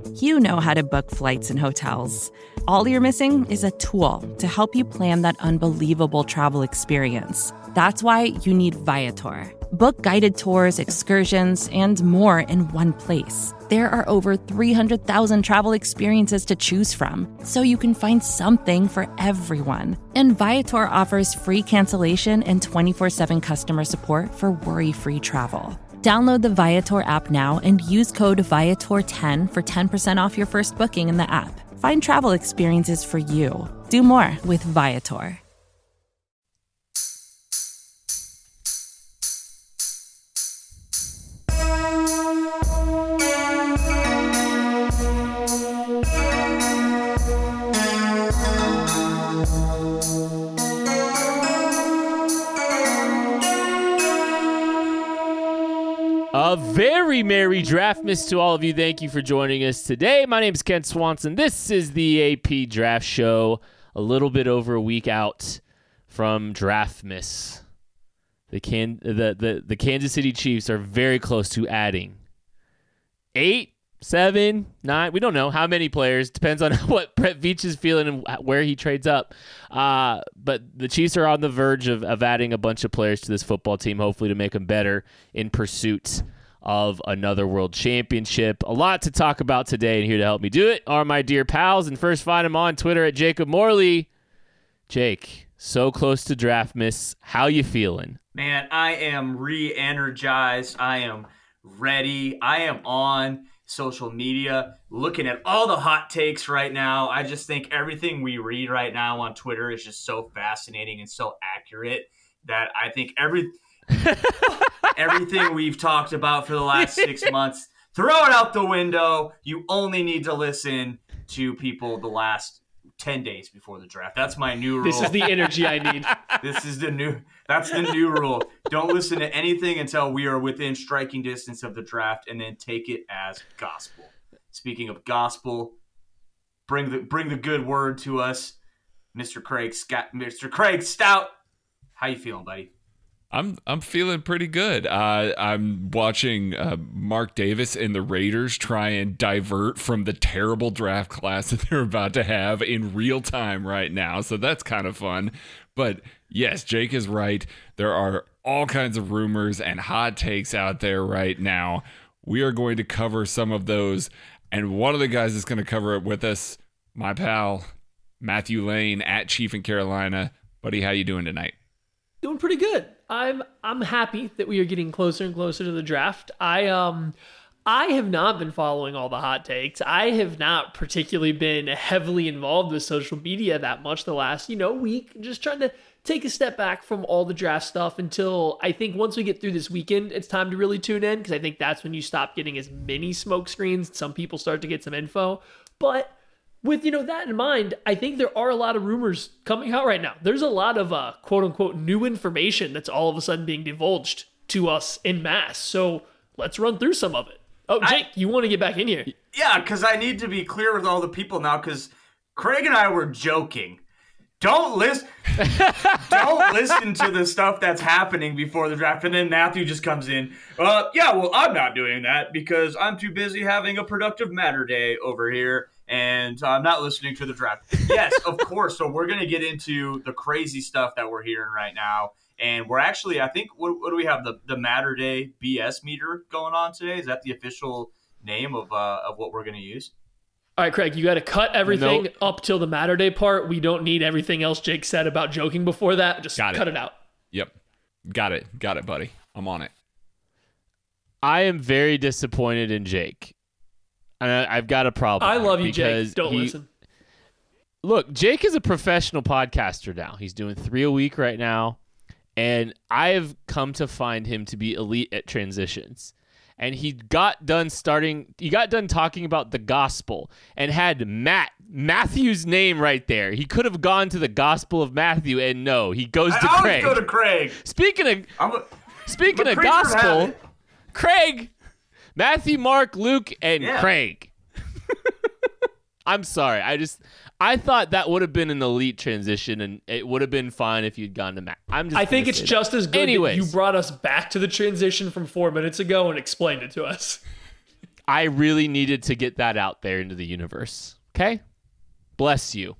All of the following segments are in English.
You know how to book flights and hotels. All you're missing is a tool to help you plan that unbelievable travel experience. That's why you need Viator. Book guided tours, excursions, and more in one place. There are over 300,000 travel experiences to choose from, so you can find something for everyone. And Viator offers free cancellation and 24/7 customer support for worry-free travel. Download the Viator app now and use code Viator10 for 10% off your first booking in the app. Find travel experiences for you. Do more with Viator. A very merry Draftmas to all of you. Thank you for joining us today. My name is Kent Swanson. This is the AP Draft Show. A little bit over a week out from Draftmas. The Kansas City Chiefs are very close to adding 8, 7, 9. We don't know how many players. Depends on what Brett Veach is feeling and where he trades up. But the Chiefs are on the verge of adding a bunch of players to this football team, hopefully to make them better in pursuit of another world championship. A lot to talk about today, and here to help me do it are my dear pals. And first, find him on Twitter at Jacob Morley. Jake, so close to Draftmas. How you feeling? Man, I am re-energized. I am ready. I am on social media looking at all the hot takes right now. I just think everything we read right now on Twitter is just so fascinating and so accurate that I think everything we've talked about for the last 6 months, throw it out the window. You only need to listen to people the last 10 days before the draft. That's my new rule. This is the energy I need. That's the new rule. Don't listen to anything until we are within striking distance of the draft, and then take it as gospel. Speaking of gospel, bring the good word to us, Mr. Craig Stout. How you feeling, buddy? I'm feeling pretty good. I'm watching Mark Davis and the Raiders try and divert from the terrible draft class that they're about to have in real time right now. So that's kind of fun. But yes, Jake is right. There are all kinds of rumors and hot takes out there right now. We are going to cover some of those. And one of the guys that's going to cover it with us, my pal, Matthew Lane at Chief in Carolina. Buddy, how you doing tonight? Doing pretty good. I'm happy that we are getting closer and closer to the draft. I have not been following all the hot takes. I have not particularly been heavily involved with social media that much the last, week. Just trying to take a step back from all the draft stuff until I think once we get through this weekend, it's time to really tune in, because I think that's when you stop getting as many smoke screens. Some people start to get some info. But with, that in mind, I think there are a lot of rumors coming out right now. There's a lot of quote-unquote new information that's all of a sudden being divulged to us en masse. So let's run through some of it. Oh, Jake, you want to get back in here? Yeah, because I need to be clear with all the people now, because Craig and I were joking. Don't listen to the stuff that's happening before the draft. And then Matthew just comes in. I'm not doing that because I'm too busy having a productive matter day over here. And I'm not listening to the draft. Yes, of course. So we're going to get into the crazy stuff that we're hearing right now. And we're actually, I think, what do we have? The Matter Day BS meter going on today? Is that the official name of what we're going to use? All right, Craig, you got to cut everything up till the Matter Day part. We don't need everything else Jake said about joking before that. Just cut it out. Yep. Got it, buddy. I'm on it. I am very disappointed in Jake. And I've got a problem. I love you, Jake. Don't listen. Look, Jake is a professional podcaster now. He's doing 3 a week right now. And I have come to find him to be elite at transitions. And he got done talking about the gospel and had Matthew's name right there. He could have gone to the Gospel of Matthew, and no, he goes to Craig. I always go to Craig. Speaking of gospel, Craig, Matthew, Mark, Luke, and Craig. I'm sorry. I thought that would have been an elite transition, and it would have been fine if you'd gone to Matt. I think it's just as good that you brought us back to the transition from 4 minutes ago and explained it to us. I really needed to get that out there into the universe. Okay? Bless you.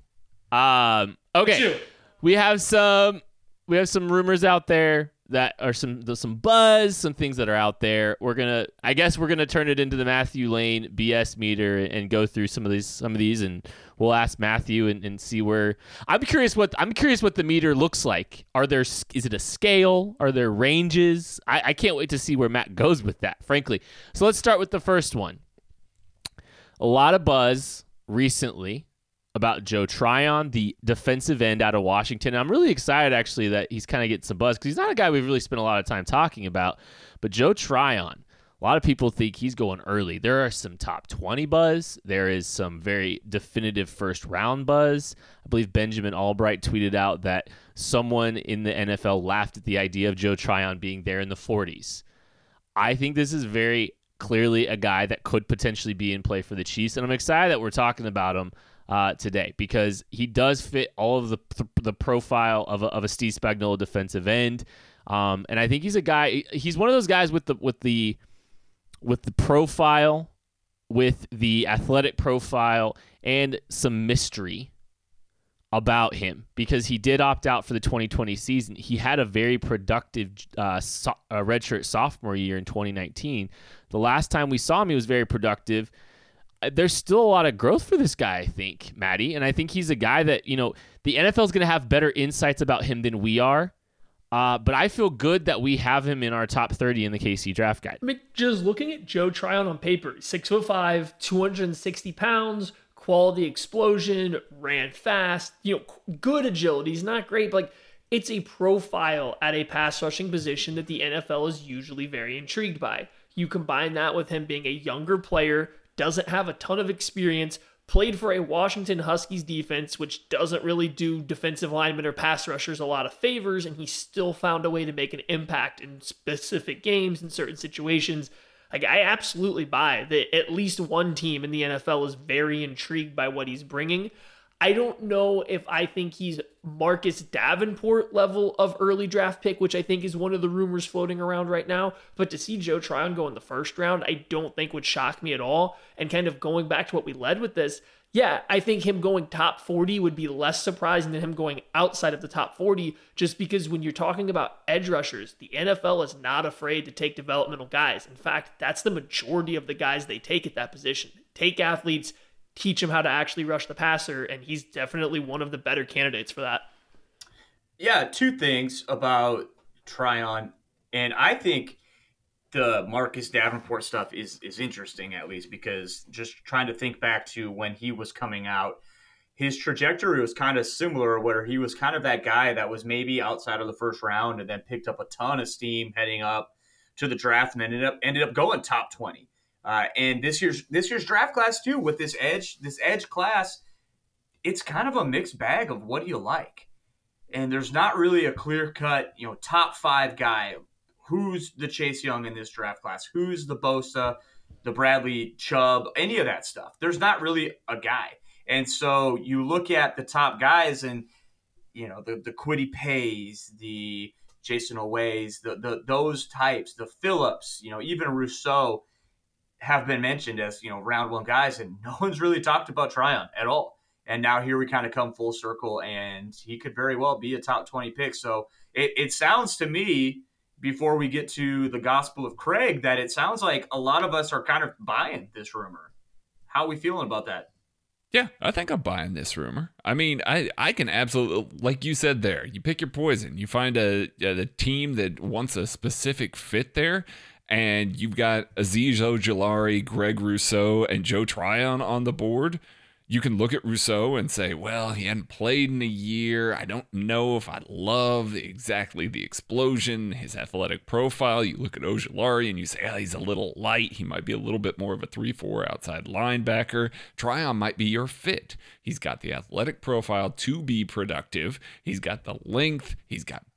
Okay. We have some rumors out there that are some buzz, some things that are out there. I guess we're gonna turn it into the Matthew Lane BS meter and go through some of these, and we'll ask Matthew and see where. I'm curious what the meter looks like. Is it a scale? Are there ranges? I can't wait to see where Matt goes with that, frankly. So let's start with the first one. A lot of buzz recently about Joe Tryon, the defensive end out of Washington. I'm really excited, actually, that he's kind of getting some buzz because he's not a guy we've really spent a lot of time talking about. But Joe Tryon, a lot of people think he's going early. There are some top 20 buzz. There is some very definitive first-round buzz. I believe Benjamin Albright tweeted out that someone in the NFL laughed at the idea of Joe Tryon being there in the 40s. I think this is very clearly a guy that could potentially be in play for the Chiefs, and I'm excited that we're talking about him today because he does fit all of the profile of a Steve Spagnuolo defensive end, and I think he's a guy. He's one of those guys with the profile, with the athletic profile, and some mystery about him because he did opt out for the 2020 season. He had a very productive redshirt sophomore year in 2019. The last time we saw him, he was very productive. There's still a lot of growth for this guy, I think, Maddie. And I think he's a guy that, the NFL is going to have better insights about him than we are. But I feel good that we have him in our top 30 in the KC draft guide. I mean, just looking at Joe Tryon on paper, 6'5", 260 pounds, quality explosion, ran fast, good agility. He's not great, but it's a profile at a pass rushing position that the NFL is usually very intrigued by. You combine that with him being a younger player, doesn't have a ton of experience, played for a Washington Huskies defense, which doesn't really do defensive linemen or pass rushers a lot of favors, and he still found a way to make an impact in specific games in certain situations. I absolutely buy that at least one team in the NFL is very intrigued by what he's bringing. I don't know if I think he's Marcus Davenport level of early draft pick, which I think is one of the rumors floating around right now. But to see Joe Tryon go in the first round, I don't think would shock me at all. And kind of going back to what we led with this, yeah, I think him going top 40 would be less surprising than him going outside of the top 40, just because when you're talking about edge rushers, the NFL is not afraid to take developmental guys. In fact, that's the majority of the guys they take at that position. Take athletes, teach him how to actually rush the passer, and he's definitely one of the better candidates for that. Yeah, two things about Tryon, and I think the Marcus Davenport stuff is interesting, at least, because just trying to think back to when he was coming out, his trajectory was kind of similar, where he was kind of that guy that was maybe outside of the first round and then picked up a ton of steam heading up to the draft and ended up going top 20. And this year's draft class too, with this edge class, it's kind of a mixed bag of what do you like. And there's not really a clear cut, top 5 guy. Who's the Chase Young in this draft class? Who's the Bosa, the Bradley Chubb, any of that stuff? There's not really a guy. And so you look at the top guys and, the Kwity Pays, the Jason Oways, those types, the Phillips, even Rousseau have been mentioned as, round one guys, and no one's really talked about Tryon at all. And now here we kind of come full circle, and he could very well be a top 20 pick. So it sounds to me, before we get to the Gospel of Craig, that it sounds like a lot of us are kind of buying this rumor. How are we feeling about that? Yeah, I think I'm buying this rumor. I mean, I can absolutely, like you said there, you pick your poison. You find a team that wants a specific fit there, and you've got Azeez Ojulari, Greg Rousseau, and Joe Tryon on the board. You can look at Rousseau and say, well, he hadn't played in a year. I don't know if I love exactly the explosion, his athletic profile. You look at Ojulari and you say, he's a little light. He might be a little bit more of a 3-4 outside linebacker. Tryon might be your fit. He's got the athletic profile to be productive. He's got the length. He's got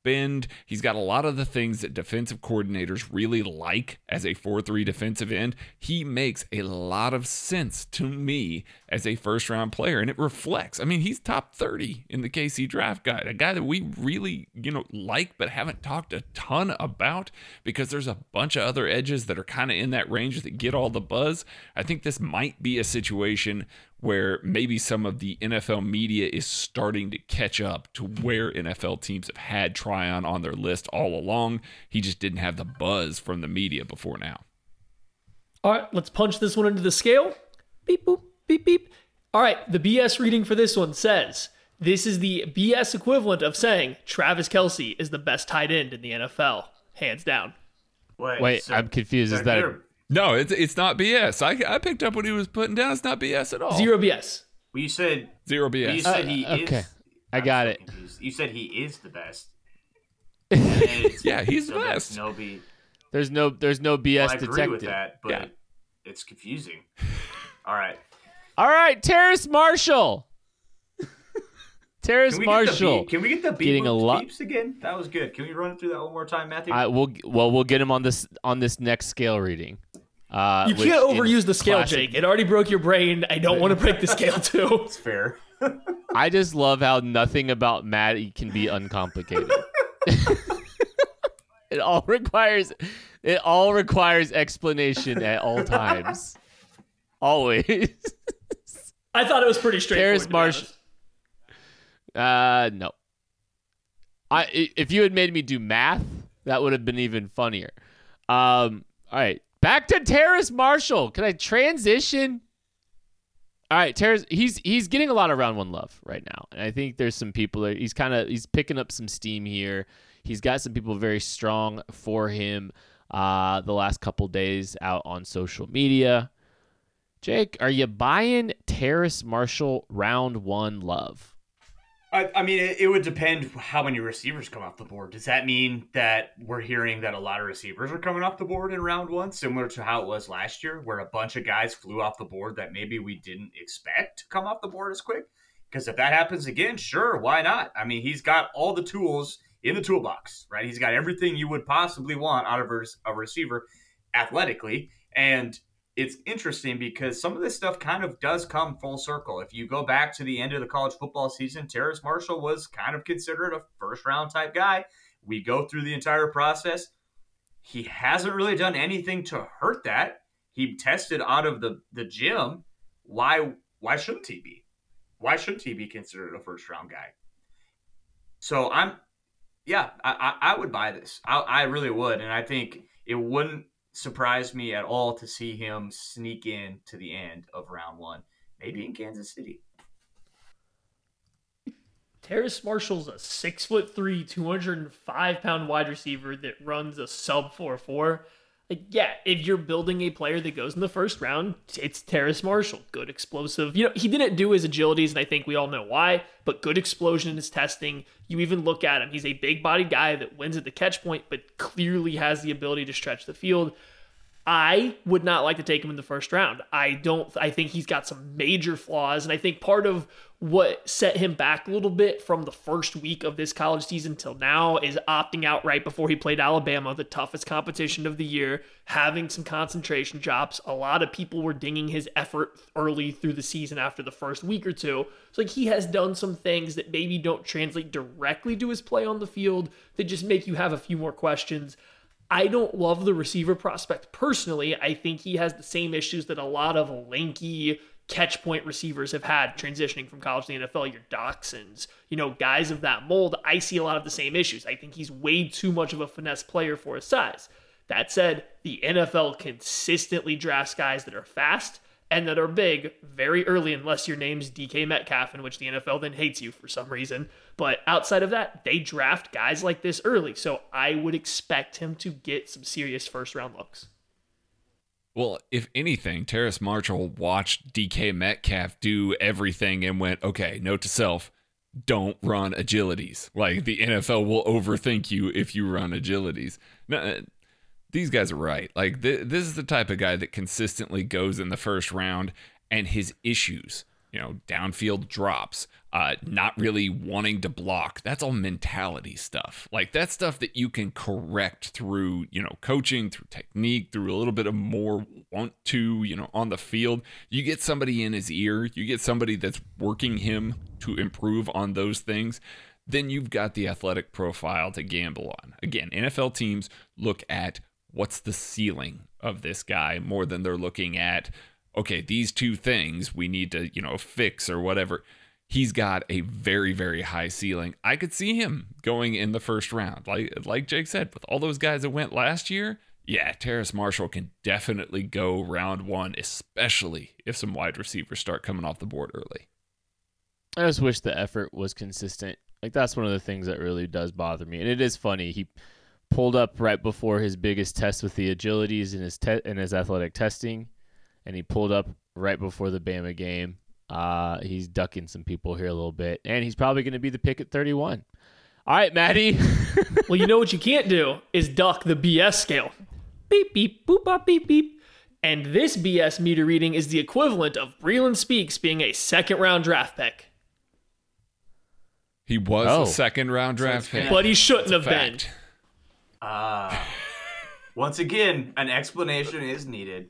bend. He's got a lot of the things that defensive coordinators really like as a 4-3 defensive end. He makes a lot of sense to me as a first-round player, and it reflects. I mean, he's top 30 in the KC draft guide, a guy that we really, like but haven't talked a ton about because there's a bunch of other edges that are kind of in that range that get all the buzz. I think this might be a situation where maybe some of the NFL media is starting to catch up to where NFL teams have had Tryon on their list all along. He just didn't have the buzz from the media before now. All right, let's punch this one into the scale. Beep, boop, beep, beep. All right, the BS reading for this one says, this is the BS equivalent of saying Travis Kelce is the best tight end in the NFL, hands down. Wait, so I'm confused. Is that No, it's not BS. I picked up what he was putting down. It's not BS at all. Zero BS. Well, you said zero BS. You said he is. Okay, I got it. Confused. You said he is the best. Yeah, he's the best. There's no BS well, I agree detected. with that, but it's confusing. All right, Terrace Marshall. Terrace Marshall. Can we get the beeps again? That was good. Can we run through that one more time, Matthew? We'll get him on this next scale reading. You can't overuse the scale, Jake. It already broke your brain. I don't want to break the scale too. It's fair. I just love how nothing about Matty can be uncomplicated. It all requires explanation at all times. Always. I thought it was pretty straightforward. Terrace Marshall. No. If you had made me do math, that would have been even funnier. All right, back to Terrace Marshall. Can I transition? All right, Terrace. He's getting a lot of round one love right now, and I think there's some people that he's picking up some steam here. He's got some people very strong for him. The last couple days out on social media. Jake, are you buying Terrace Marshall round one love? I mean, it would depend how many receivers come off the board. Does that mean that we're hearing that a lot of receivers are coming off the board in round one, similar to how it was last year, where a bunch of guys flew off the board that maybe we didn't expect to come off the board as quick? Because if that happens again, sure, why not? I mean, he's got all the tools in the toolbox, right? He's got everything you would possibly want out of a receiver athletically. And it's interesting because some of this stuff kind of does come full circle. If you go back to the end of the college football season, Terrace Marshall was kind of considered a first-round type guy. We go through the entire process. He hasn't really done anything to hurt that. He tested out of the gym. Why shouldn't he be? Why shouldn't he be considered a first-round guy? So I would buy this. I really would, and I think it wouldn't surprised me at all to see him sneak in to the end of round one, maybe in Kansas City. Terrace Marshall's a 6'3", 205-pound wide receiver that runs a sub 4.4. If you're building a player that goes in the first round, it's Terrace Marshall. Good explosive. He didn't do his agilities, and I think we all know why, but good explosion in his testing. You even look at him. He's a big-bodied guy that wins at the catch point, but clearly has the ability to stretch the field. I would not like to take him in the first round. I think he's got some major flaws, and I think part of what set him back a little bit from the first week of this college season till now is opting out right before he played Alabama, the toughest competition of the year, having some concentration drops. A lot of people were dinging his effort early through the season after the first week or two. So he has done some things that maybe don't translate directly to his play on the field that just make you have a few more questions. I don't love the receiver prospect personally. I think he has the same issues that a lot of lanky catch point receivers have had transitioning from college to the NFL. Your Dachshunds, guys of that mold. I see a lot of the same issues. I think he's way too much of a finesse player for his size. That said, the NFL consistently drafts guys that are fast and that are big very early, unless your name's DK Metcalf, in which the NFL then hates you for some reason. But outside of that, they draft guys like this early. So I would expect him to get some serious first-round looks. Well, if anything, Terrace Marshall watched DK Metcalf do everything and went, okay, note to self, don't run agilities. Like, the NFL will overthink you if you run agilities. No, these guys are right. Like, this is the type of guy that consistently goes in the first round, and his issues downfield drops, not really wanting to block. That's all mentality stuff. Like, that's stuff that you can correct through, coaching, through technique, through a little bit of more want to, on the field. You get somebody in his ear, you get somebody that's working him to improve on those things, then you've got the athletic profile to gamble on. Again, NFL teams look at what's the ceiling of this guy more than they're looking at, okay, these two things we need to, fix or whatever. He's got a very, very high ceiling. I could see him going in the first round. Like Jake said, with all those guys that went last year, yeah, Terrace Marshall can definitely go round one, especially if some wide receivers start coming off the board early. I just wish the effort was consistent. Like, that's one of the things that really does bother me. And it is funny. He pulled up right before his biggest test with the agilities in his athletic testing, and he pulled up right before the Bama game. He's ducking some people here a little bit, and he's probably going to be the pick at 31. All right, Maddie. Well, you know what you can't do is duck the BS scale. Beep, beep, boop, bop, beep, beep. And this BS meter reading is the equivalent of Breeland Speaks being a second-round draft pick. He was a second-round draft pick. But he shouldn't have been. Once again, an explanation is needed.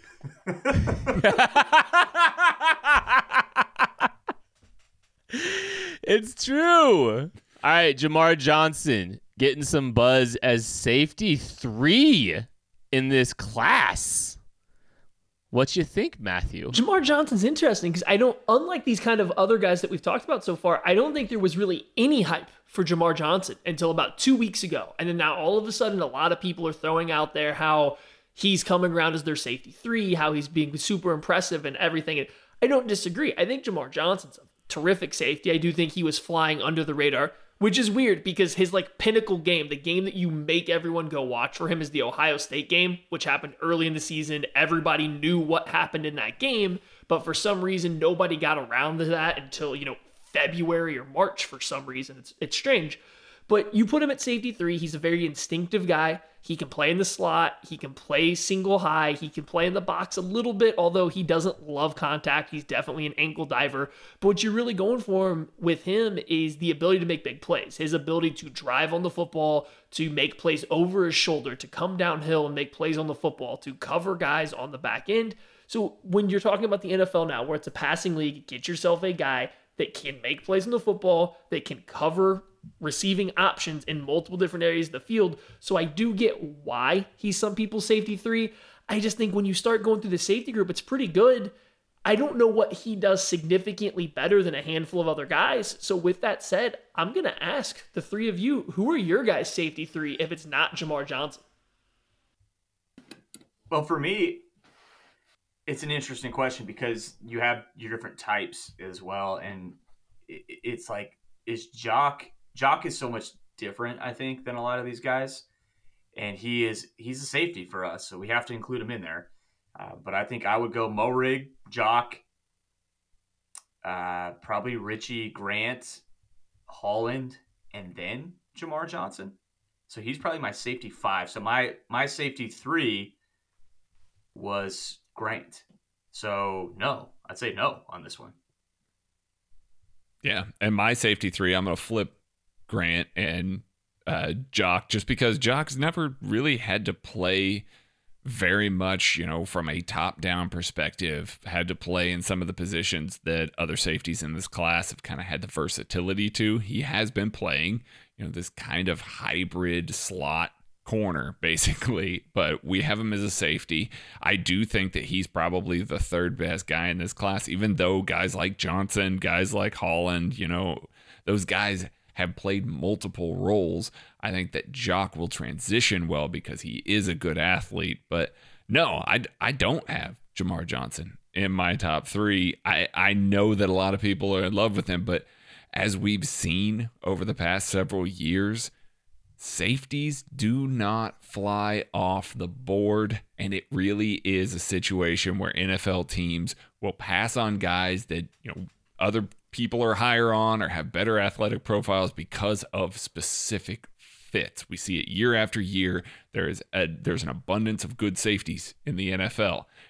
It's true. All right, Jamar Johnson getting some buzz as safety 3 in this class. What you think, Matthew? Jamar Johnson's interesting because unlike these kind of other guys that we've talked about so far, I don't think there was really any hype for Jamar Johnson until about 2 weeks ago. And then now all of a sudden, a lot of people are throwing out there how he's coming around as their safety 3, how he's being super impressive and everything. And I don't disagree. I think Jamar Johnson's a terrific safety. I do think he was flying under the radar, which is weird because his pinnacle game, the game that you make everyone go watch for him, is the Ohio State game, which happened early in the season. Everybody knew what happened in that game, but for some reason, nobody got around to that until, February or March for some reason. It's strange. But you put him at safety 3. He's a very instinctive guy. He can play in the slot. He can play single high. He can play in the box a little bit, although he doesn't love contact. He's definitely an ankle diver. But what you're really going for with him is the ability to make big plays. His ability to drive on the football, to make plays over his shoulder, to come downhill and make plays on the football, to cover guys on the back end. So when you're talking about the NFL now, where it's a passing league, get yourself a guy that can make plays on the football, that can cover receiving options in multiple different areas of the field. So I do get why he's some people's safety 3. I just think when you start going through the safety group, it's pretty good. I don't know what he does significantly better than a handful of other guys. So with that said, I'm going to ask the 3 of you, who are your guys' safety 3 if it's not Jamar Johnson? Well, for me, it's an interesting question because you have your different types as well. And it's like, Jock is so much different, I think, than a lot of these guys. And he's a safety for us, so we have to include him in there. But I think I would go Moehrig, Jock, probably Richie Grant, Holland, and then Jamar Johnson. So he's probably my safety 5. So my safety 3 was Grant. So no, I'd say no on this one. Yeah, and my safety 3, I'm going to flip Grant and Jock, just because Jock's never really had to play very much, from a top-down perspective, had to play in some of the positions that other safeties in this class have kind of had the versatility to. He has been playing, this kind of hybrid slot corner, basically, but we have him as a safety. I do think that he's probably the 3rd best guy in this class, even though guys like Johnson, guys like Holland, those guys have played multiple roles. I think that Jock will transition well because he is a good athlete. But no, I don't have Jamar Johnson in my top 3. I know that a lot of people are in love with him, but as we've seen over the past several years, safeties do not fly off the board, and it really is a situation where NFL teams will pass on guys that other people are higher on or have better athletic profiles because of specific fits. We see it year after year. There's an abundance of good safeties in the NFL,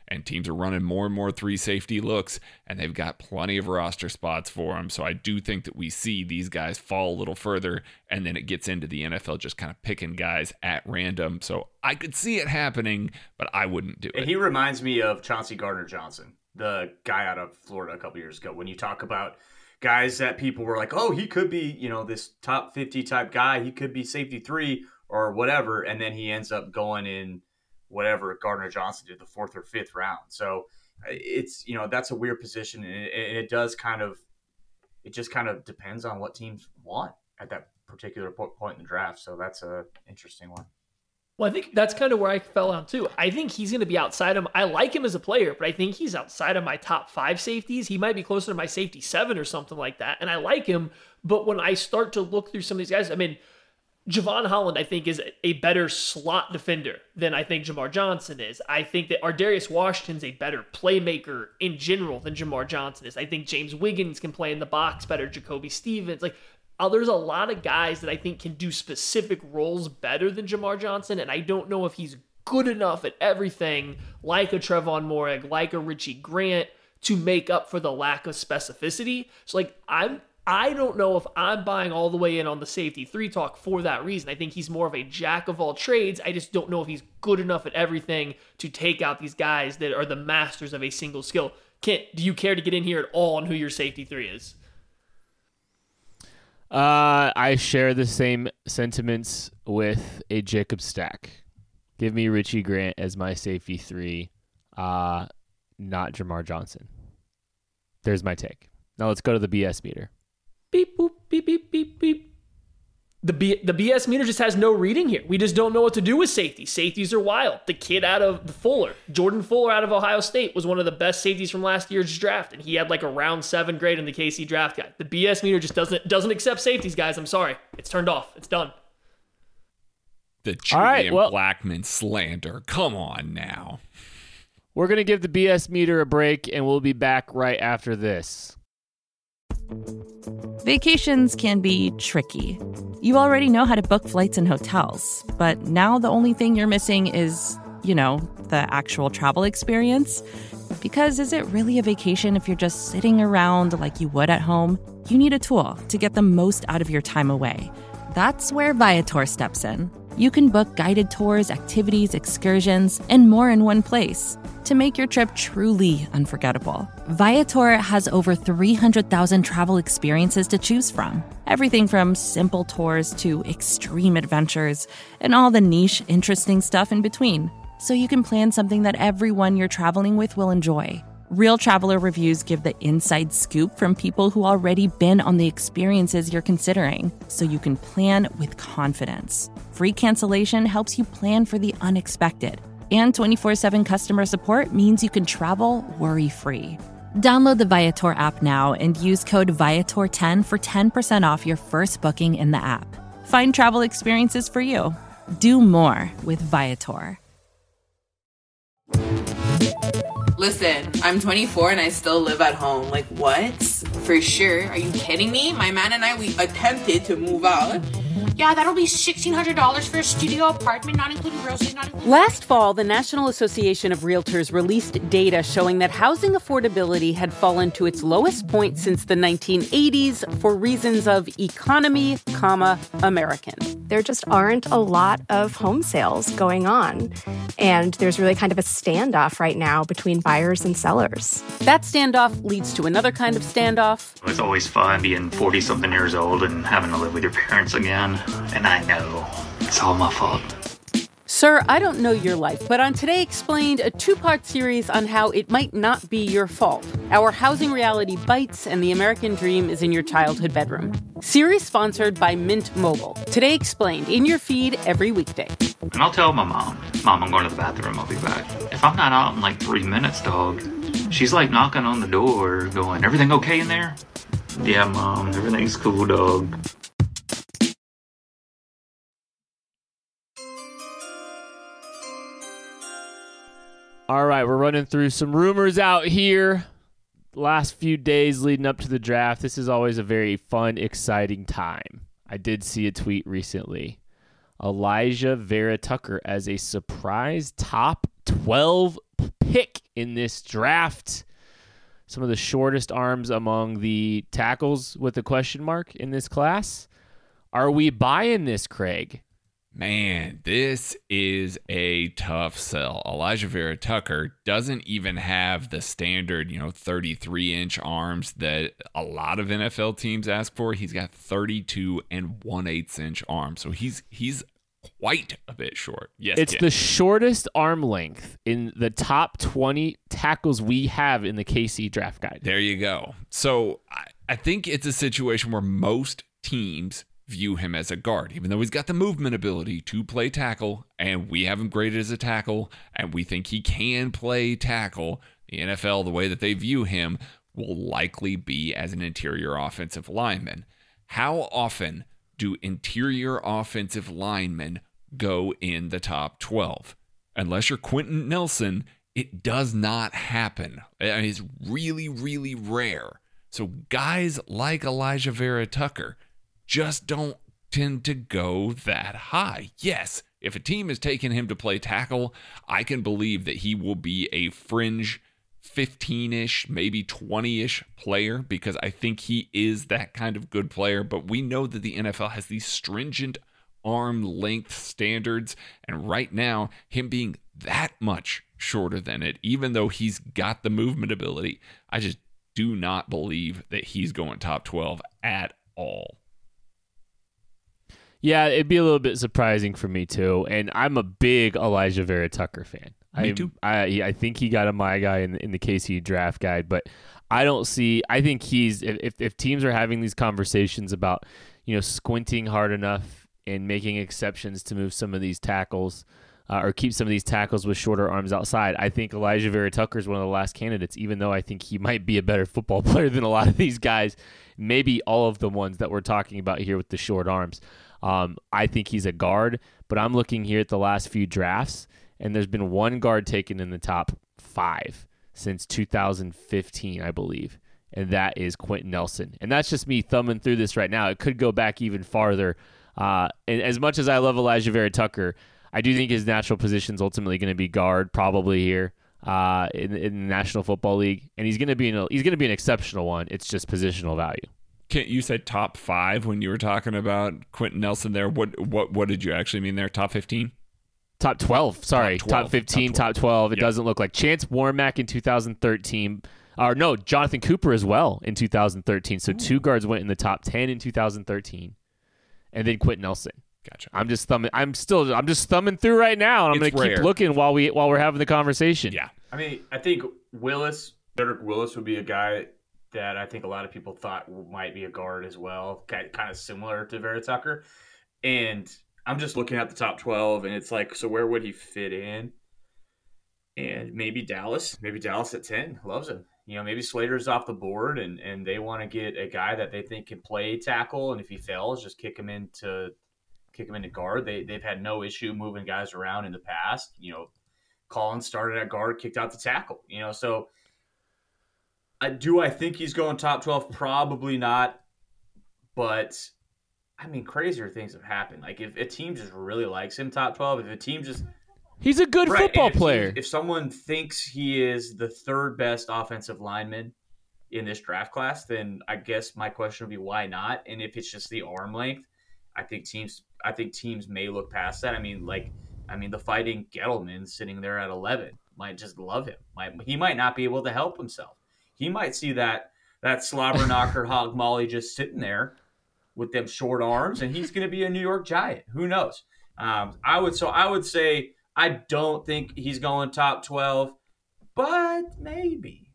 and teams are running more and more 3 safety looks, and they've got plenty of roster spots for them. So I do think that we see these guys fall a little further, and then it gets into the NFL just kind of picking guys at random. So I could see it happening, but I wouldn't do it. And he reminds me of Chauncey Gardner-Johnson, the guy out of Florida a couple years ago. When you talk about guys that people were like, oh, he could be, this top 50 type guy. He could be safety 3 or whatever. And then he ends up going in whatever Gardner-Johnson did, the 4th or 5th round. So it's, that's a weird position. And it just kind of depends on what teams want at that particular point in the draft. So that's a interesting one. Well, I think that's kind of where I fell out too. I think he's going to be outside of. I like him as a player, but I think he's outside of my top 5 safeties. He might be closer to my safety 7 or something like that. And I like him, but when I start to look through some of these guys, I mean, Javon Holland, I think, is a better slot defender than I think Jamar Johnson is. I think that Ardarius Washington's a better playmaker in general than Jamar Johnson is. I think James Wiggins can play in the box better. Jacoby Stevens, there's a lot of guys that I think can do specific roles better than Jamar Johnson, and I don't know if he's good enough at everything, like a Trevon Moehrig, like a Richie Grant, to make up for the lack of specificity. So, I don't know if I'm buying all the way in on the safety 3 talk for that reason. I think he's more of a jack of all trades. I just don't know if he's good enough at everything to take out these guys that are the masters of a single skill. Kent, do you care to get in here at all on who your safety 3 is? I share the same sentiments with a Jacob Stack. Give me Richie Grant as my safety 3, not Jamar Johnson. There's my take. Now let's go to the BS meter. Beep, boop, beep, beep, beep, beep. The BS meter just has no reading here. We just don't know what to do with safety. Safeties are wild. The kid out of Jordan Fuller out of Ohio State, was one of the best safeties from last year's draft, and he had a round 7 grade in the KC draft guide. The BS meter just doesn't accept safeties, guys. I'm sorry. It's turned off. It's done. The Julian Blackmon slander. Come on now. We're going to give the BS meter a break, and we'll be back right after this. Vacations can be tricky. You already know how to book flights and hotels, but now the only thing you're missing is, the actual travel experience. Because is it really a vacation if you're just sitting around like you would at home? You need a tool to get the most out of your time away. That's where Viator steps in. You can book guided tours, activities, excursions, and more in one place to make your trip truly unforgettable. Viator has over 300,000 travel experiences to choose from. Everything from simple tours to extreme adventures and all the niche, interesting stuff in between. So you can plan something that everyone you're traveling with will enjoy. Real traveler reviews give the inside scoop from people who already been on the experiences you're considering, so you can plan with confidence. Free cancellation helps you plan for the unexpected. And 24/7 customer support means you can travel worry-free. Download the Viator app now and use code Viator10 for 10% off your first booking in the app. Find travel experiences for you. Do more with Viator. Listen, I'm 24 and I still live at home. What? For sure. Are you kidding me? My man and I, we attempted to move out. Yeah, that'll be $1,600 for a studio apartment, not including groceries, not including... Last fall, the National Association of Realtors released data showing that housing affordability had fallen to its lowest point since the 1980s for reasons of economy, American. There just aren't a lot of home sales going on. And there's really kind of a standoff right now between buyers and sellers. That standoff leads to another kind of standoff. It's always fun being 40-something years old and having to live with your parents again. And I know it's all my fault. Sir, I don't know your life, but on Today Explained, a 2-part series on how it might not be your fault. Our housing reality bites and the American dream is in your childhood bedroom. Series sponsored by Mint Mobile. Today Explained, in your feed every weekday. And I'll tell my mom, I'm going to the bathroom, I'll be back. If I'm not out in 3 minutes, dog, she's knocking on the door going, everything okay in there? Yeah, Mom, everything's cool, dog. All right, we're running through some rumors out here. Last few days leading up to the draft, this is always a very fun, exciting time. I did see a tweet recently. Elijah Vera Tucker as a surprise top 12 pick in this draft. Some of the shortest arms among the tackles with a question mark in this class. Are we buying this, Craig? Man, this is a tough sell. Elijah Vera Tucker doesn't even have the standard, 33-inch arms that a lot of NFL teams ask for. He's got 32 and 1/8-inch arms. So he's quite a bit short. Yes, it's the shortest arm length in the top 20 tackles we have in the KC draft guide. There you go. So I think it's a situation where most teams view him as a guard, even though he's got the movement ability to play tackle, and we have him graded as a tackle, and we think he can play tackle. The NFL, the way that they view him, will likely be as an interior offensive lineman. How often do interior offensive linemen go in the top 12? Unless you're Quentin Nelson, it does not happen. It's really, really rare. So guys like Elijah Vera Tucker just don't tend to go that high. Yes, if a team is taking him to play tackle, I can believe that he will be a fringe 15-ish, maybe 20-ish player, because I think he is that kind of good player. But we know that the NFL has these stringent arm length standards, and right now, him being that much shorter than it, even though he's got the movement ability, I just do not believe that he's going top 12 at all. Yeah, it'd be a little bit surprising for me too, and I'm a big Elijah Vera Tucker fan. Me too. I think he got a my guy in the KC draft guide, but I don't see. I think he's if teams are having these conversations about squinting hard enough and making exceptions to move some of these tackles or keep some of these tackles with shorter arms outside, I think Elijah Vera Tucker is one of the last candidates. Even though I think he might be a better football player than a lot of these guys, maybe all of the ones that we're talking about here with the short arms. I think he's a guard, but I'm looking here at the last few drafts, and there's been one guard taken in the top 5 since 2015, I believe, and that is Quentin Nelson. And that's just me thumbing through this right now. It could go back even farther. And as much as I love Elijah Vera Tucker, I do think his natural position is ultimately going to be guard, probably here in the National Football League, and he's going to be an exceptional one. It's just positional value. You said top 5 when you were talking about Quentin Nelson there. What did you actually mean there? Top 15? Top 12. Sorry. Top 15, top 12. It doesn't look like Chance Warmack in 2013. Or no, Jonathan Cooper as well in 2013. So 2 guards went in the top 10 in 2013. And then Quentin Nelson. Gotcha. I'm just thumbing through right now, and I'm going to keep looking while we're having the conversation. Yeah. I mean, I think Cedric Willis would be a guy that I think a lot of people thought might be a guard as well, kind of similar to Vera Tucker. And I'm just looking at the top 12, and it's like, so where would he fit in? And maybe Dallas at 10 loves him. Maybe Slater's off the board, and they want to get a guy that they think can play tackle, and if he fails, just kick him into guard. They've had no issue moving guys around in the past. Collins started at guard, kicked out to tackle. So. Do I think he's going top 12? Probably not. But, I mean, crazier things have happened. Like, if a team just really likes him top 12, if a team just... He's a good football player. If someone thinks he is the 3rd best offensive lineman in this draft class, then I guess my question would be why not? And if it's just the arm length, I think teams may look past that. I mean, the Fighting Gettleman sitting there at 11 might just love him. He might not be able to help himself. He might see that slobber knocker hog molly just sitting there with them short arms, and he's going to be a New York Giant. Who knows? I would say I don't think he's going top 12, but maybe.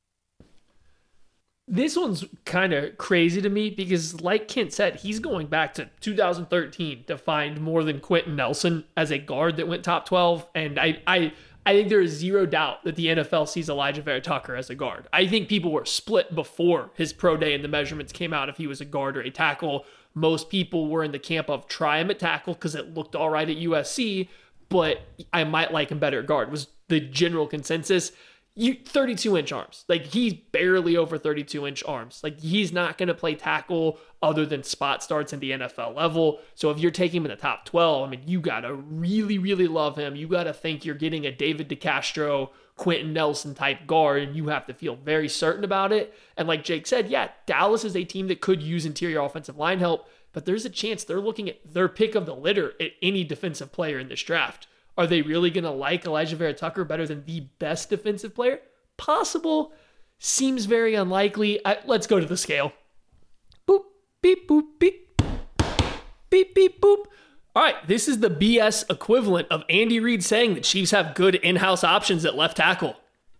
This one's kind of crazy to me because, like Kent said, he's going back to 2013 to find more than Quentin Nelson as a guard that went top 12, and I think there is zero doubt that the NFL sees Elijah Vera Tucker as a guard. I think people were split before his pro day and the measurements came out if he was a guard or a tackle. Most people were in the camp of try him at tackle because it looked all right at USC, but I might like him better at guard was the general consensus. 32-inch arms. Like, he's barely over 32-inch arms. Like, he's not going to play tackle other than spot starts in the NFL level. So if you're taking him in the top 12, I mean, you got to really, really love him. You got to think you're getting a David DeCastro Quentin Nelson type guard, and you have to feel very certain about it. And like Jake said, yeah, Dallas is a team that could use interior offensive line help, but there's a chance they're looking at their pick of the litter at any defensive player in this draft. Are they really going to like Elijah Vera Tucker better than the best defensive player? Possible. Seems very unlikely. Let's go to the scale. Boop, beep, boop, beep. Beep, beep, boop. All right, this is the BS equivalent of Andy Reid saying the Chiefs have good in-house options at left tackle.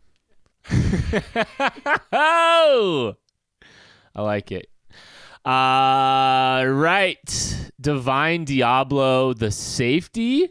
Oh, I like it. Right. Divine Diablo, the safety,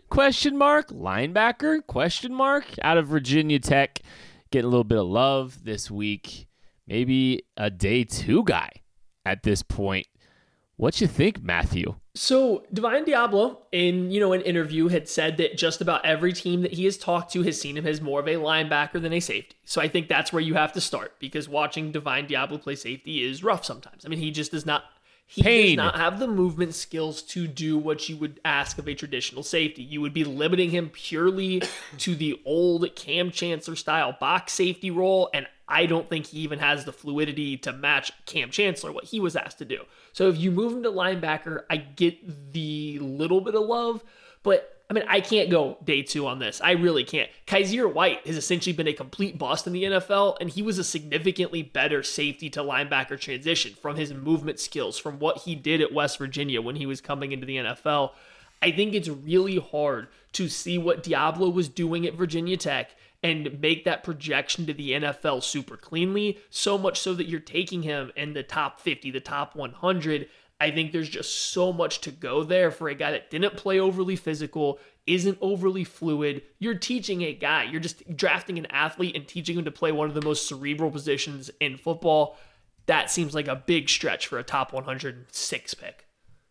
linebacker, out of Virginia Tech. Getting a little bit of love this week. Maybe a day 2 guy at this point. What you think, Matthew? So Divine Diablo, in an interview, had said that just about every team that he has talked to has seen him as more of a linebacker than a safety. So I think that's where you have to start, because watching Divine Diablo play safety is rough sometimes. I mean, he just does not have the movement skills to do what you would ask of a traditional safety. You would be limiting him purely to the old Cam Chancellor style box safety role, and I don't think he even has the fluidity to match Cam Chancellor, what he was asked to do. So if you move him to linebacker, I get the little bit of love, but I mean, I can't go day 2 on this. I really can't. Kaiser White has essentially been a complete bust in the NFL, and he was a significantly better safety to linebacker transition from his movement skills, from what he did at West Virginia when he was coming into the NFL. I think it's really hard to see what Diablo was doing at Virginia Tech and make that projection to the NFL super cleanly, so much so that you're taking him in the top 50, the top 100. I think there's just so much to go there for a guy that didn't play overly physical, isn't overly fluid. You're teaching a guy. You're just drafting an athlete and teaching him to play one of the most cerebral positions in football. That seems like a big stretch for a top 106 pick.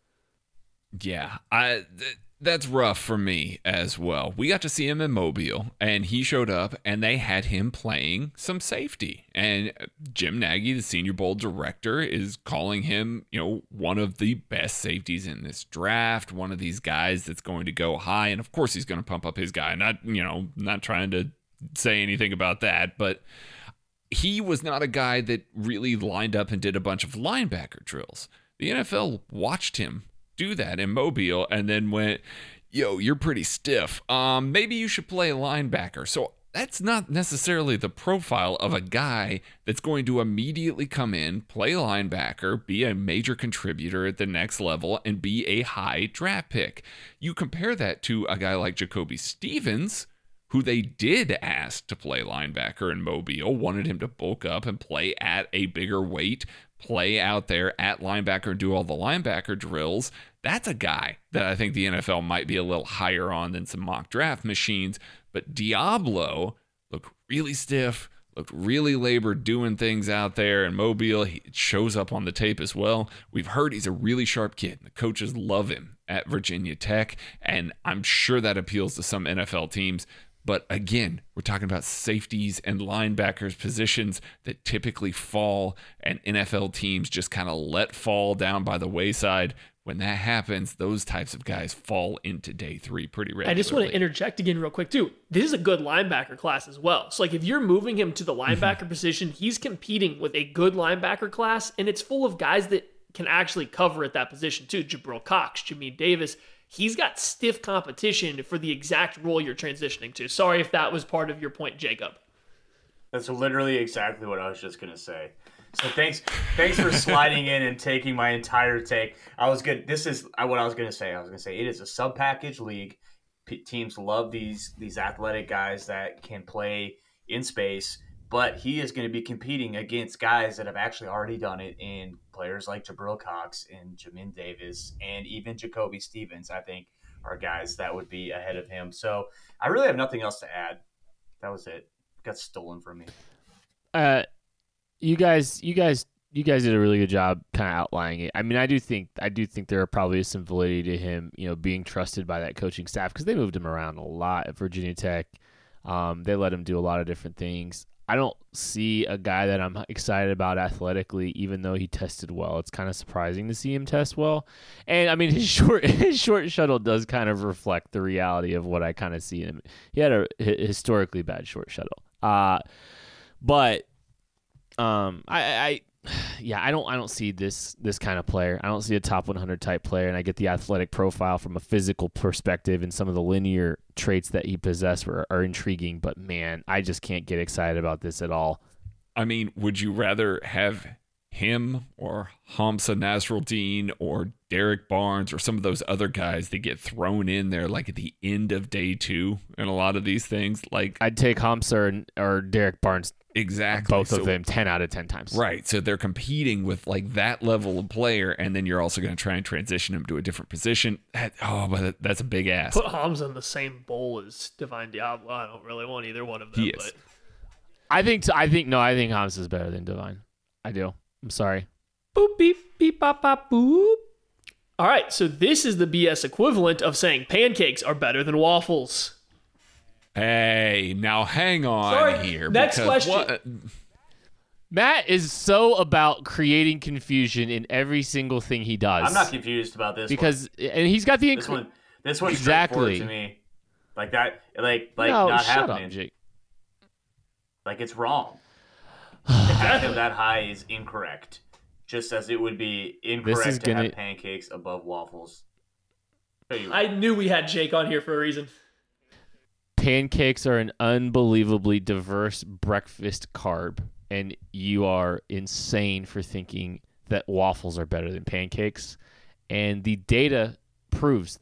Yeah, that's rough for me as well. We got to see him in Mobile, and he showed up, and they had him playing some safety. And Jim Nagy, the Senior Bowl director, is calling him, one of the best safeties in this draft, one of these guys that's going to go high. And of course, he's going to pump up his guy. Not trying to say anything about that, but he was not a guy that really lined up and did a bunch of linebacker drills. The NFL watched him do that in Mobile and then went, you're pretty stiff. Maybe you should play linebacker. So that's not necessarily the profile of a guy that's going to immediately come in, play linebacker, be a major contributor at the next level, and be a high draft pick. You compare that to a guy like Jacoby Stevens, who they did ask to play linebacker in Mobile, wanted him to bulk up and play at a bigger weight, play out there at linebacker and do all the linebacker drills. That's a guy that I think the NFL might be a little higher on than some mock draft machines. But Diablo looked really stiff, looked really labored doing things out there in Mobile. He shows up on the tape as well. We've heard he's a really sharp kid. The coaches love him at Virginia Tech, and I'm sure that appeals to some NFL teams. But again, we're talking about safeties and linebackers, positions that typically fall and NFL teams just kind of let fall down by the wayside. When that happens, those types of guys fall into day 3 pretty regularly. I just want to interject again real quick, too. This is a good linebacker class as well. So, if you're moving him to the linebacker position, he's competing with a good linebacker class, and it's full of guys that can actually cover at that position, too. Jabril Cox, Jamin Davis. He's got stiff competition for the exact role you're transitioning to. Sorry if that was part of your point, Jacob. That's literally exactly what I was just going to say. So thanks for sliding in and taking my entire take. This is what I was going to say. I was going to say it is a sub-package league. Teams love these athletic guys that can play in space, but he is going to be competing against guys that have actually already done it in players like Jabril Cox and Jamin Davis and even Jacoby Stevens, I think, are guys that would be ahead of him. So I really have nothing else to add. That was it. Got stolen from me. You guys did a really good job kind of outlining it. I mean, I do think there are probably some validity to him, being trusted by that coaching staff because they moved him around a lot at Virginia Tech. They let him do a lot of different things. I don't see a guy that I'm excited about athletically, even though he tested well. It's kind of surprising to see him test well. And I mean, his short shuttle does kind of reflect the reality of what I kind of see him. He had a historically bad short shuttle. But I don't see this kind of player. I don't see a top 100 type player, and I get the athletic profile from a physical perspective, and some of the linear traits that he possesses are intriguing. But man, I just can't get excited about this at all. I mean, would you rather have him or Hamza Nasruddin or Derek Barnes or some of those other guys that get thrown in there like at the end of day 2 and a lot of these things? Like, I'd take Hamza or Derek Barnes. Exactly. Both of them 10 out of 10 times. Right. So they're competing with like that level of player, and then you're also going to try and transition him to a different position. But that's a big ask. Put Hamza in the same bowl as Divine Diablo. I don't really want either one of them. He is. But I think Hamza is better than Divine. I do. I'm sorry. Boop, beep, beep, bop, bop, boop. All right, so this is the BS equivalent of saying pancakes are better than waffles. Hey, now hang on here. Next question. Matt is so about creating confusion in every single thing he does. I'm not confused about this and he's got the this one's exactly straightforward to me. Like that, like no, not shut happening. Up, Jake. Like it's wrong. To have him that high is incorrect. Just as it would be incorrect to have pancakes above waffles. I knew we had Jake on here for a reason. Pancakes are an unbelievably diverse breakfast carb, and you are insane for thinking that waffles are better than pancakes. And the data proves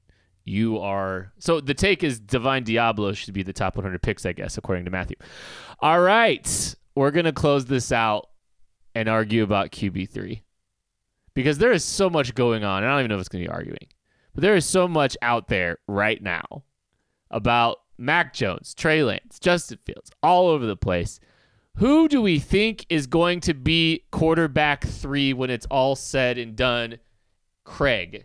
you are. So the take is Divine Diablo should be the top 100 picks, I guess, according to Matthew. All right. We're going to close this out and argue about QB3 because there is so much going on. I don't even know if it's going to be arguing, but there is so much out there right now about Mac Jones, Trey Lance, Justin Fields, all over the place. Who do we think is going to be quarterback 3 when it's all said and done? Craig.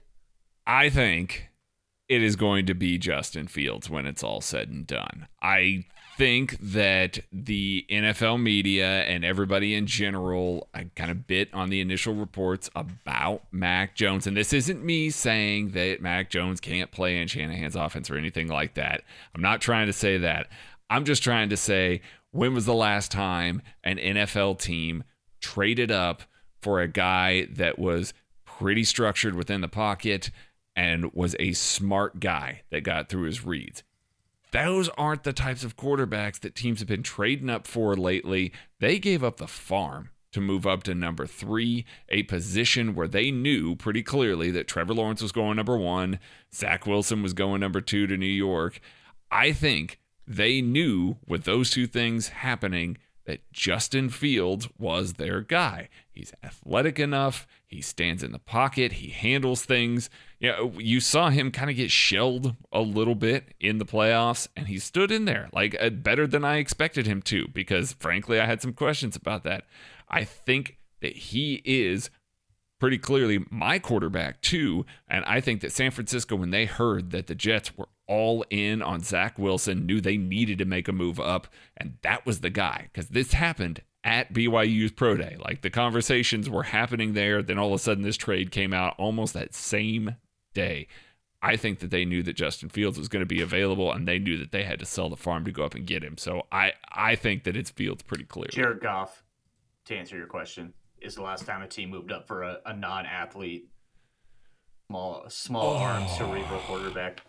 I think it is going to be Justin Fields when it's all said and done. I think that the NFL media and everybody in general kind of bit on the initial reports about Mac Jones. And this isn't me saying that Mac Jones can't play in Shanahan's offense or anything like that. I'm not trying to say that. I'm just trying to say, when was the last time an NFL team traded up for a guy that was pretty structured within the pocket and was a smart guy that got through his reads? Those aren't the types of quarterbacks that teams have been trading up for lately. They gave up the farm to move up to number 3, a position where they knew pretty clearly that Trevor Lawrence was going number 1, Zach Wilson was going number 2 to New York. I think they knew with those two things happening that Justin Fields was their guy. He's athletic enough. He stands in the pocket. He handles things. You saw him kind of get shelled a little bit in the playoffs, and he stood in there like better than I expected him to, because frankly, I had some questions about that. I think that he is pretty clearly my quarterback too, and I think that San Francisco, when they heard that the Jets were all in on Zach Wilson, knew they needed to make a move up, and that was the guy, because this happened at BYU's Pro Day. Like, the conversations were happening there, then all of a sudden this trade came out almost that same day. I think that they knew that Justin Fields was going to be available, and they knew that they had to sell the farm to go up and get him. So I think that it's Fields pretty clear. Jared Goff, to answer your question, is the last time a team moved up for a non-athlete, small arm cerebral quarterback.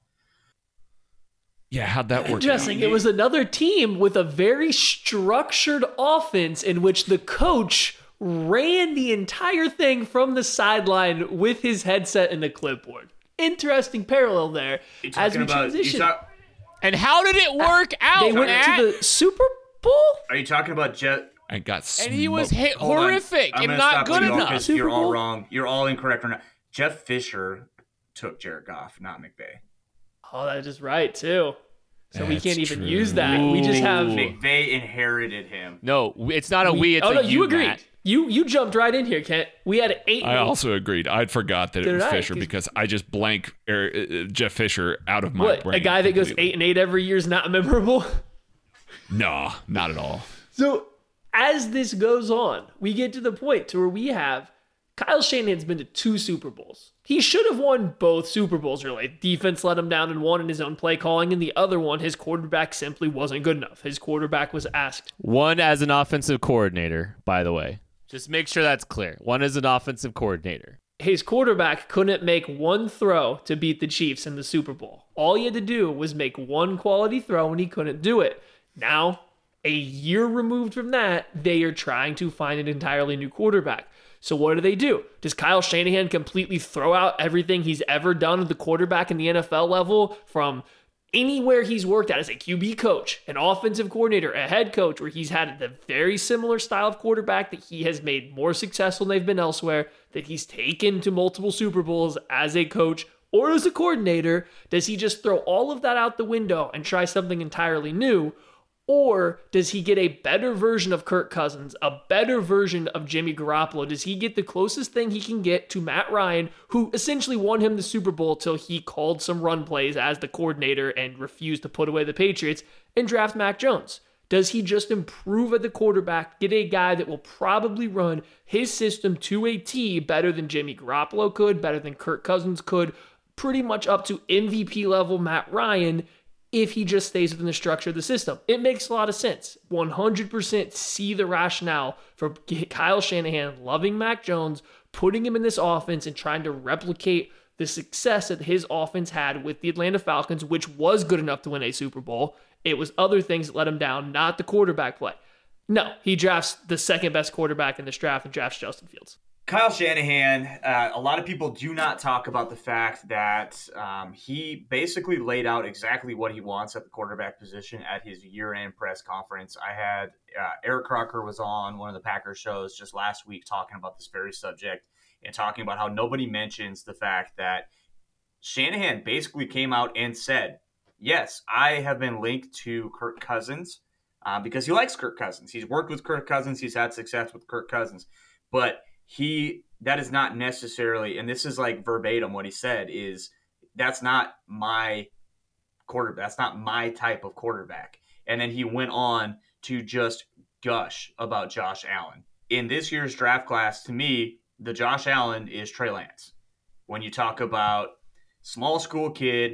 Yeah, how'd that work? Interesting. It was another team with a very structured offense in which the coach ran the entire thing from the sideline with his headset and a clipboard. Interesting parallel there as we transition. And how did it work out? They went to the Super Bowl? Are you talking about Jet? I got smoked. And he was horrific and not good enough. You're all wrong. You're all incorrect. Jeff Fisher took Jared Goff, not McVay. Oh, that is right, too. So we can't even true. use that. We just have... McVay inherited him. No, it's not a we, it's a you agreed. Matt. You jumped right in here, Kent. We had 8. I also agreed. I'd forgot that it was Fisher because I just blank Jeff Fisher out of my brain. A guy that goes 8-8 every year is not memorable? No, not at all. So as this goes on, we get to the point to where we have Kyle Shanahan's been to 2 Super Bowls. He should have won both Super Bowls, really. Defense let him down in one in his own play calling, and the other one, his quarterback simply wasn't good enough. His quarterback was asked. One as an offensive coordinator, by the way. Just make sure that's clear. One as an offensive coordinator. His quarterback couldn't make one throw to beat the Chiefs in the Super Bowl. All he had to do was make one quality throw, and he couldn't do it. Now, a year removed from that, they are trying to find an entirely new quarterback. So what do? Does Kyle Shanahan completely throw out everything he's ever done with the quarterback in the NFL level from anywhere he's worked at as a QB coach, an offensive coordinator, a head coach, where he's had the very similar style of quarterback that he has made more successful than they've been elsewhere, that he's taken to multiple Super Bowls as a coach or as a coordinator? Does he just throw all of that out the window and try something entirely new? Or does he get a better version of Kirk Cousins, a better version of Jimmy Garoppolo? Does he get the closest thing he can get to Matt Ryan, who essentially won him the Super Bowl till he called some run plays as the coordinator and refused to put away the Patriots, and draft Mac Jones? Does he just improve at the quarterback, get a guy that will probably run his system to a T better than Jimmy Garoppolo could, better than Kirk Cousins could, pretty much up to MVP level Matt Ryan, if he just stays within the structure of the system? It makes a lot of sense. 100% see the rationale for Kyle Shanahan loving Mac Jones, putting him in this offense and trying to replicate the success that his offense had with the Atlanta Falcons, which was good enough to win a Super Bowl. It was other things that let him down, not the quarterback play. No, he drafts the second best quarterback in this draft and drafts Justin Fields. Kyle Shanahan, a lot of people do not talk about the fact that he basically laid out exactly what he wants at the quarterback position at his year-end press conference. I had Eric Crocker was on one of the Packers shows just last week talking about this very subject and talking about how nobody mentions the fact that Shanahan basically came out and said, yes, I have been linked to Kirk Cousins because he likes Kirk Cousins. He's worked with Kirk Cousins. He's had success with Kirk Cousins. But that is not necessarily, and this is like verbatim what he said, is that's not my quarterback. That's not my type of quarterback. And then he went on to just gush about Josh Allen. In this year's draft class, to me, the Josh Allen is Trey Lance. When you talk about small school kid,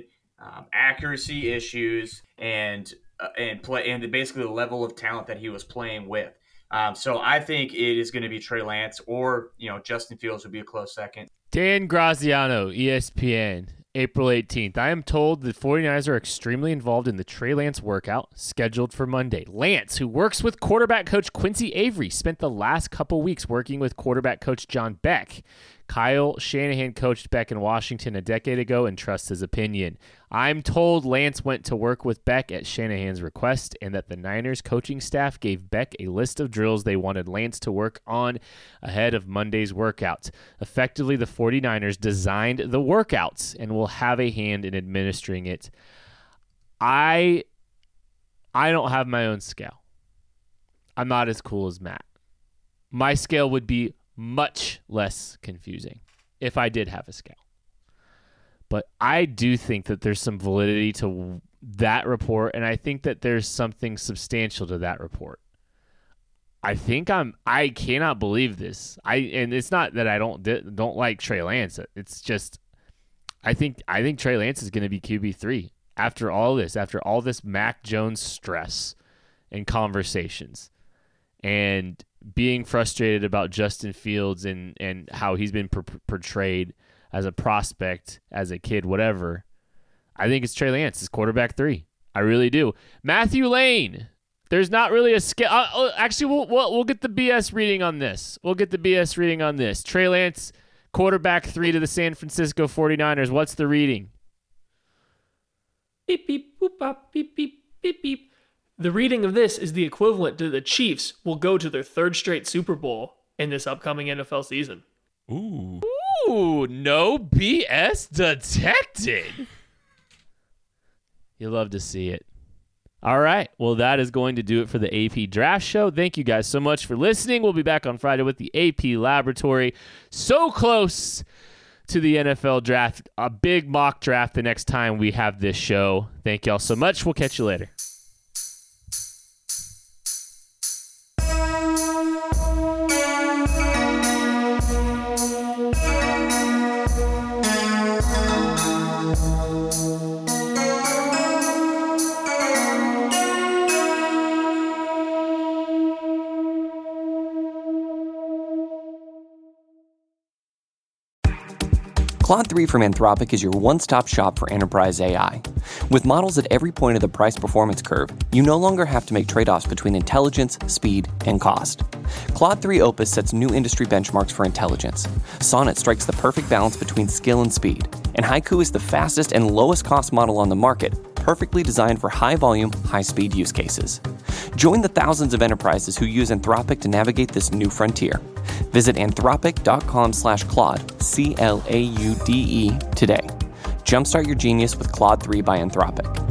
accuracy issues, and basically the level of talent that he was playing with. So I think it is going to be Trey Lance, or Justin Fields would be a close second. Dan Graziano, ESPN, April 18th. I am told the 49ers are extremely involved in the Trey Lance workout scheduled for Monday. Lance, who works with quarterback coach Quincy Avery, spent the last couple weeks working with quarterback coach John Beck. Kyle Shanahan coached Beck in Washington a decade ago and trusts his opinion. I'm told Lance went to work with Beck at Shanahan's request and that the Niners coaching staff gave Beck a list of drills they wanted Lance to work on ahead of Monday's workout. Effectively, the 49ers designed the workouts and will have a hand in administering it. I don't have my own scale. I'm not as cool as Matt. My scale would be much less confusing if I did have a scale. But I do think that there's some validity to that report, and I think that there's something substantial to that report. I cannot believe this. And it's not that I don't like Trey Lance. It's just I think Trey Lance is going to be QB3 after all this Mac Jones stress and conversations and being frustrated about Justin Fields and how he's been portrayed as a prospect, as a kid, whatever. I think it's Trey Lance, his quarterback 3. I really do. Matthew Lane. There's not really a scale. Actually, we'll get the BS reading on this. Trey Lance, quarterback 3 to the San Francisco 49ers. What's the reading? Beep, beep, boop, bop, beep, beep, beep, beep. The reading of this is the equivalent to the Chiefs will go to their 3rd straight Super Bowl in this upcoming NFL season. Ooh, no BS detected. You love to see it. All right. Well, that is going to do it for the AP Draft Show. Thank you guys so much for listening. We'll be back on Friday with the AP Laboratory. So close to the NFL Draft. A big mock draft the next time we have this show. Thank y'all so much. We'll catch you later. Claude 3 from Anthropic is your one-stop shop for enterprise AI. With models at every point of the price-performance curve, you no longer have to make trade-offs between intelligence, speed, and cost. Claude 3 Opus sets new industry benchmarks for intelligence. Sonnet strikes the perfect balance between skill and speed. And Haiku is the fastest and lowest cost model on the market, perfectly designed for high-volume, high-speed use cases. Join the thousands of enterprises who use Anthropic to navigate this new frontier. Visit anthropic.com/Claude, CLAUDE, today. Jumpstart your genius with Claude 3 by Anthropic.